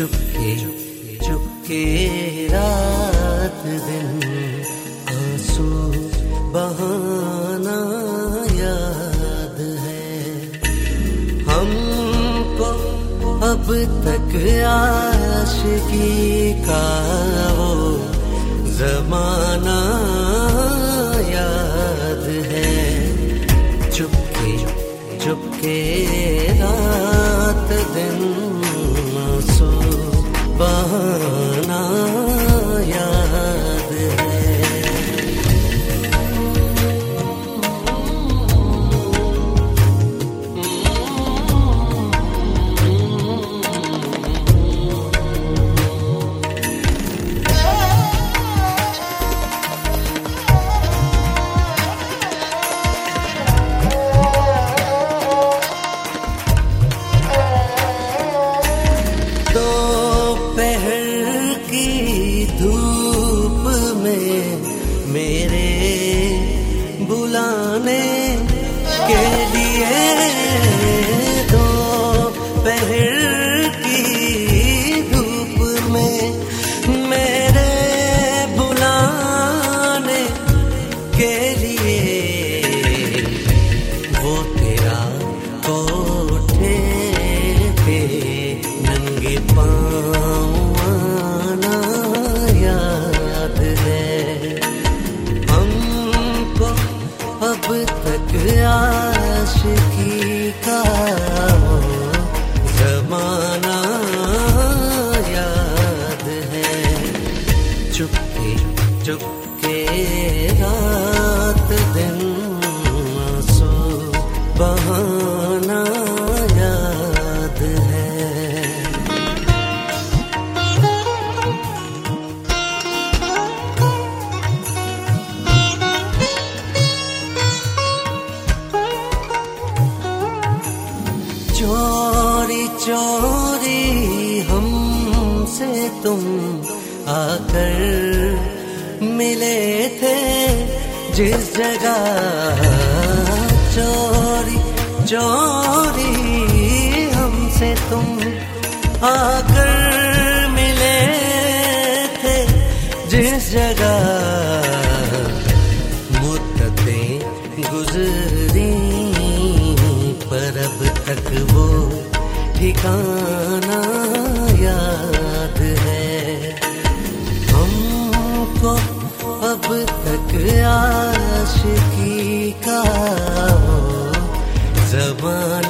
चुपके चुपके रात दिन आंसू बहाना याद है हमको। अब तक आशिकी का वो जमाना याद है। चुपके चुपके रात दिन आंसू बहाना याद है। धूप में मेरे बुलाने के लिए दोपहर की धूप में मेरे बुलाने के लिए वो तेरा कोठे पे नंगे पाँव अब तक आशिकी का जमाना याद है। चुपके चुपके रात दिन आंसू बहाना याद है। चोरी चोरी हमसे तुम आकर मिले थे जिस जगह। चोरी चोरी हमसे तुम आकर मिले थे जिस जगह। मुद्दतें गुजरी पर अब तक वो ठिकाना याद है हमको। अब तक आशिकी का जमाना